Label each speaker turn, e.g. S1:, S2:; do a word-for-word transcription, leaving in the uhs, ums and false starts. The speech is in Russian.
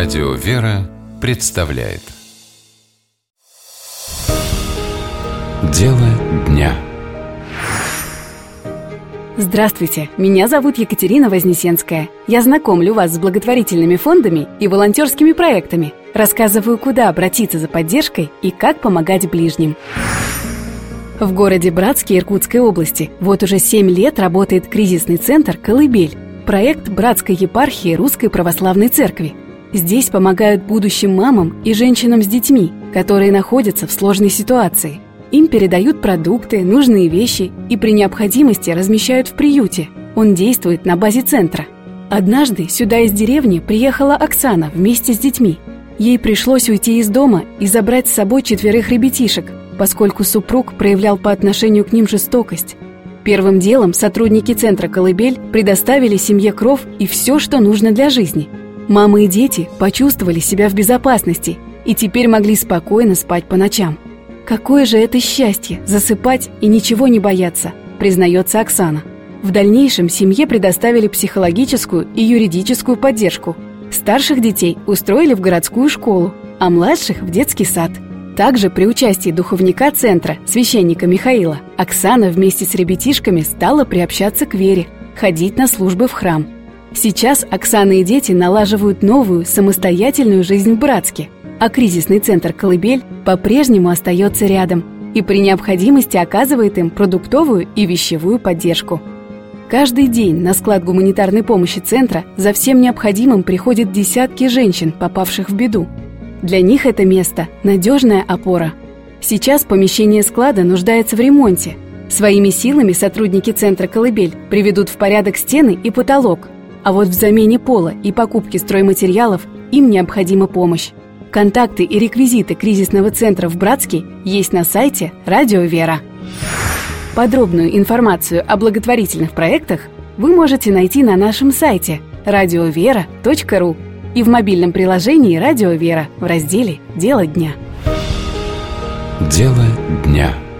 S1: Радио «Вера» представляет Дело дня.
S2: Здравствуйте, меня зовут Екатерина Вознесенская. Я знакомлю вас с благотворительными фондами и волонтерскими проектами. Рассказываю, куда обратиться за поддержкой и как помогать ближним. В городе Братске Иркутской области вот уже семь лет работает кризисный центр «Колыбель», проект Братской епархии Русской Православной Церкви. Здесь помогают будущим мамам и женщинам с детьми, которые находятся в сложной ситуации. Им передают продукты, нужные вещи и при необходимости размещают в приюте. Он действует на базе центра. Однажды сюда из деревни приехала Оксана вместе с детьми. Ей пришлось уйти из дома и забрать с собой четверых ребятишек, поскольку супруг проявлял по отношению к ним жестокость. Первым делом сотрудники центра «Колыбель» предоставили семье кров и все, что нужно для жизни. Мамы и дети почувствовали себя в безопасности и теперь могли спокойно спать по ночам. Какое же это счастье – засыпать и ничего не бояться, признается Оксана. В дальнейшем семье предоставили психологическую и юридическую поддержку. Старших детей устроили в городскую школу, а младших – в детский сад. Также при участии духовника центра, священника Михаила, Оксана вместе с ребятишками стала приобщаться к вере, ходить на службы в храм. Сейчас Оксана и дети налаживают новую, самостоятельную жизнь в Братске, а кризисный центр «Колыбель» по-прежнему остается рядом и при необходимости оказывает им продуктовую и вещевую поддержку. Каждый день на склад гуманитарной помощи центра за всем необходимым приходят десятки женщин, попавших в беду. Для них это место – надежная опора. Сейчас помещение склада нуждается в ремонте. Своими силами сотрудники центра «Колыбель» приведут в порядок стены и потолок, а вот в замене пола и покупке стройматериалов им необходима помощь. Контакты и реквизиты кризисного центра в Братске есть на сайте «Радио Вера». Подробную информацию о благотворительных проектах вы можете найти на нашем сайте радио вера точка ру и в мобильном приложении «Радио Вера» в разделе «Дело дня».
S1: Дело дня.